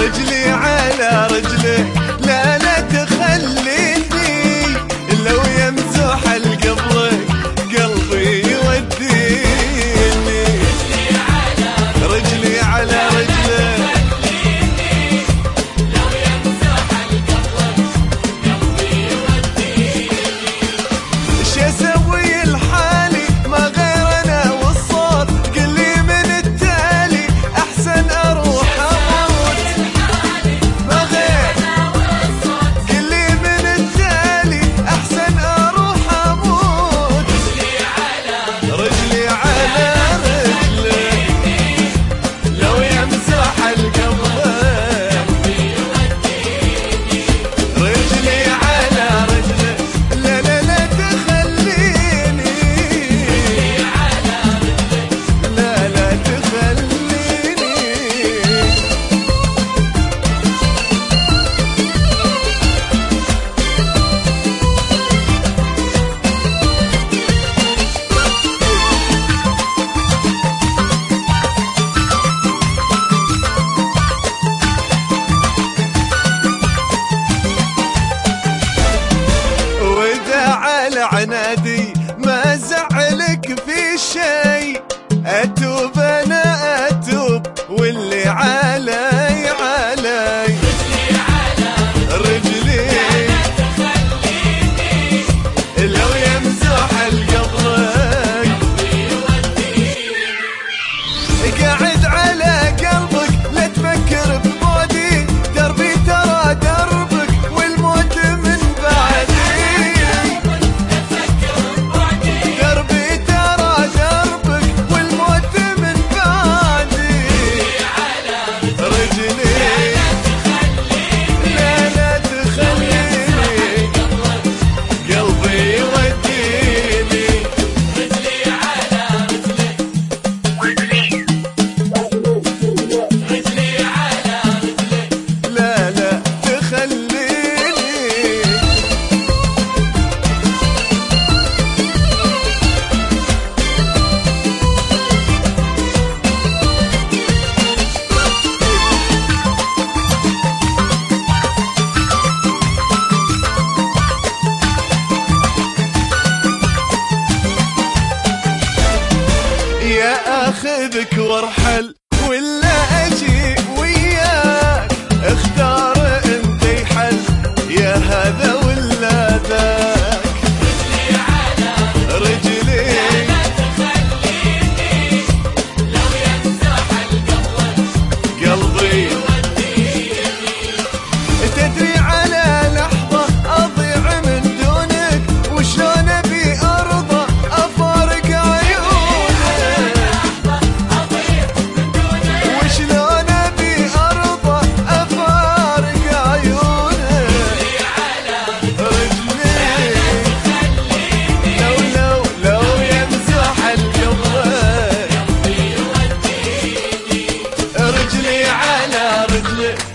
رجلي على رجلك لا لا تخليني، لو يمزح لقبرك قلبي يوديني. رجلي على رجلك لو يمزح لقبرك قلبي يوديني. ايش اسوي لحالي ما غير انا والصوت، قل لي من التالي احسن اروح اموت. ما غير قل لي من التالي احسن اروح اموت. رجلي على رجلك لو يمسح القبر، رجلي على رجلك لا لا لا تخليني، لا لا تخليني. وداع العنادي ما زعلك في شي، اتوب انا اتوب واللي علي علي. رجلي لو يمزح القبرك قاعد على قلبك لا تفكر بمودي، دربي ترى دربك والموت من بعدي. دربي ترى دربك والموت من بعدي. رجلي لا لا تخليني قلبي يوديني. لا لا تخليني. يا اخذك وارحل ولا اجي وياك، اختار انت حل يا هذا ولا ذاك. رجلي لو يمزح لقبرك قلبي تدري على لحظة أضيع من دونك، وشلون أبي أرضى أفارق عيونك. وشلون أبي أرضى أفارق عيونك. رجلي لو يمزح القبر، رجلي على رجلك